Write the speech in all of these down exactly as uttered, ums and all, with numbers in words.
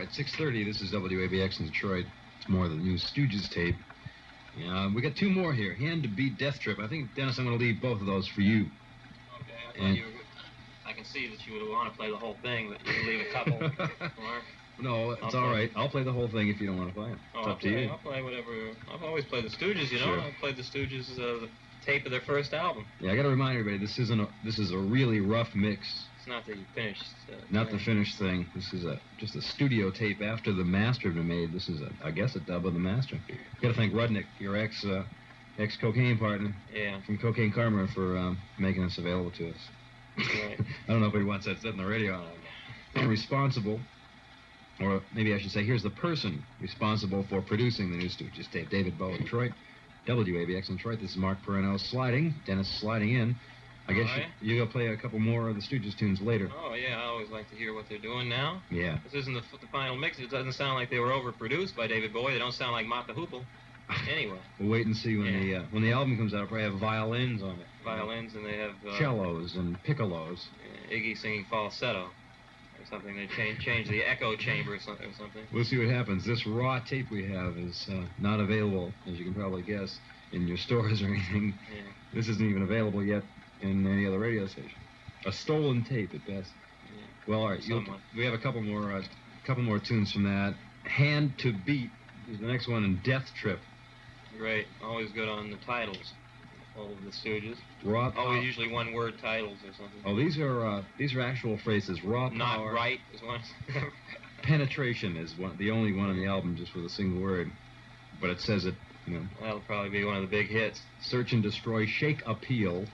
right, six thirty. This is W A B X in Detroit. It's more of the new Stooges tape. Yeah, we got two more here. Hand to Beat, Death Trip. I think, Dennis, I'm going to leave both of those for you. Okay, I thought and you were good. I can see that you would want to play the whole thing, but you can leave a couple. Mark. No, it's all right. I'll play the whole thing if you don't want to play it. It's oh, up I'll to play, you. I'll play whatever. I've always played the Stooges, you know. Sure. I've played the Stooges, uh, the tape of their first album. Yeah, I got to remind everybody, this isn't a, this is a really rough mix. It's not the finished. Uh, not thing. the finished thing. This is a just a studio tape after the master had been made. This is, a, I guess, a dub of the master. You got to thank Rudnick, your ex uh, ex cocaine partner. Yeah. From Cocaine Karma for um, making this available to us. Right. I don't know if he wants that said on the radio. I'm responsible, or maybe I should say, here's the person responsible for producing the new Stooges tape. David Bowie, Detroit, W A B X in Detroit. This is Mark Perrino sliding. Dennis sliding in. I guess right. you, you're going to play a couple more of the Stooges tunes later. Oh, yeah, I always like to hear what they're doing now. Yeah. This isn't the, the final mix. It doesn't sound like they were overproduced by David Bowie. They don't sound like Mott the Hoople. Anyway. We'll wait and see when yeah. the uh, when the album comes out. It'll probably have violins on it. Violins, and they have... Uh, cellos and piccolos. Uh, Iggy singing falsetto or something. They change, change the echo chamber or something. Or something. We'll see what happens. This raw tape we have is uh, not available, as you can probably guess, in your stores or anything. Yeah. This isn't even available yet in any other radio station. A stolen tape at best. Yeah. Well, all right. You'll, we have a couple more, uh, couple more tunes from that. Hand to Beat is the next one, and Death Trip. Great. Always good on the titles. All of the Stooges. Raw Always power. Usually one-word titles or something. Oh, these are uh, these are actual phrases. Raw Not power. right is one. Penetration is one, the only one on the album, just with a single word, but it says it. You know. That'll probably be one of the big hits. Search and Destroy, Shake Appeal.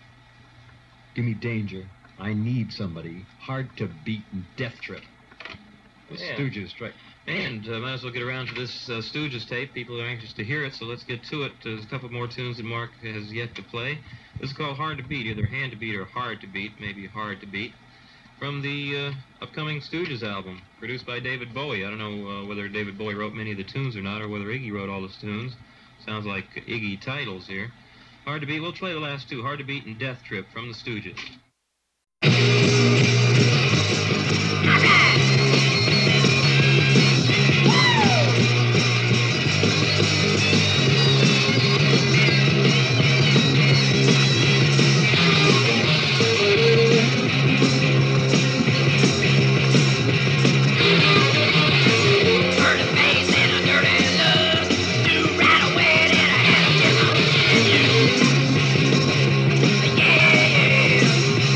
Give Me Danger. I Need Somebody. Hard to Beat, and Death Trip. The yeah. Stooges strike. And uh, might as well get around to this uh, Stooges tape. People are anxious to hear it, so let's get to it. There's a couple more tunes that Mark has yet to play. This is called Hard to Beat, either Hand to Beat or Hard to Beat, maybe Hard to Beat, from the uh, upcoming Stooges album, produced by David Bowie. I don't know uh, whether David Bowie wrote many of the tunes or not, or whether Iggy wrote all the tunes. Sounds like Iggy titles here. Hard to Beat, we'll play the last two, Hard to Beat and Death Trip from the Stooges. Yeah.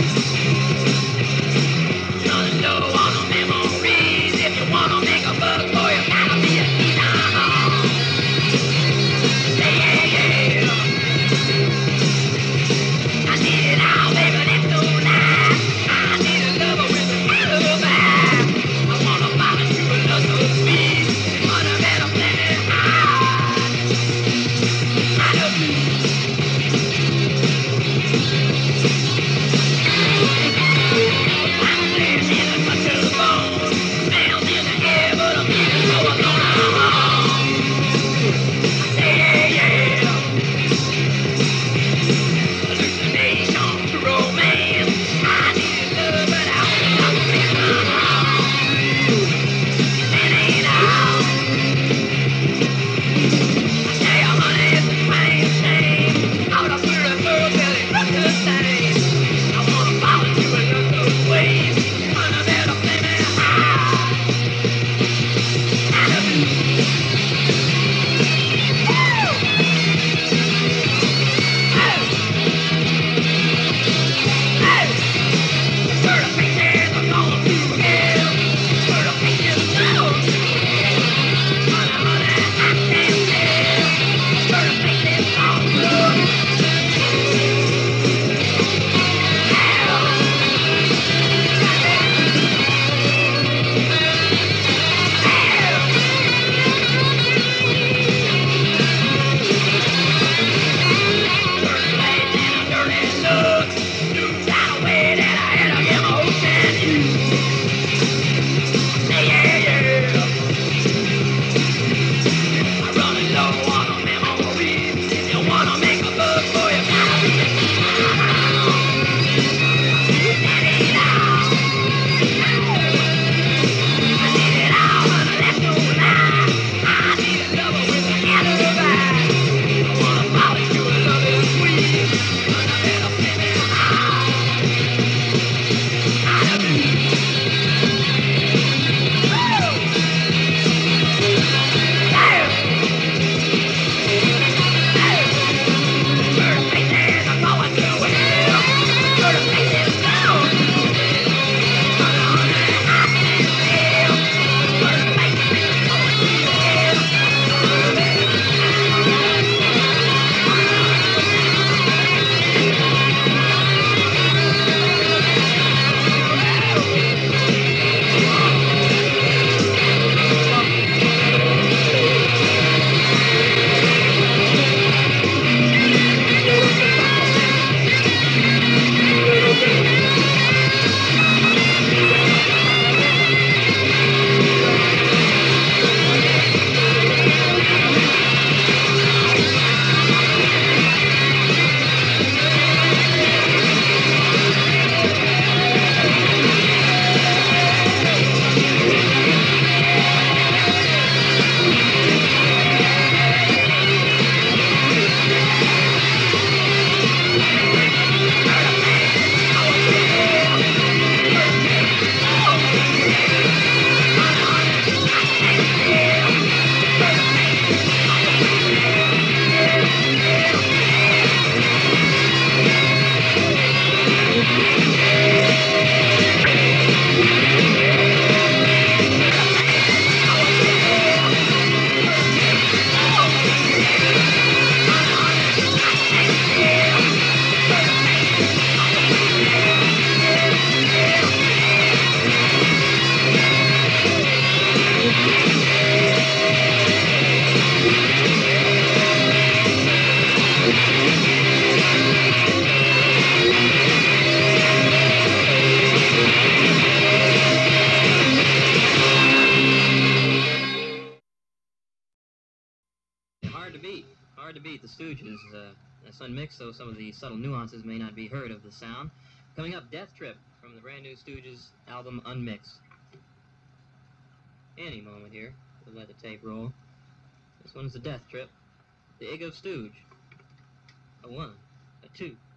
Hard to beat. Hard to beat the Stooges. Uh, that's unmixed, so some of the subtle nuances may not be heard of the sound. Coming up, Death Trip from the brand new Stooges album Unmixed. Any moment here, we'll let the tape roll. This one's the Death Trip. The Ego Stooge. A one, a two.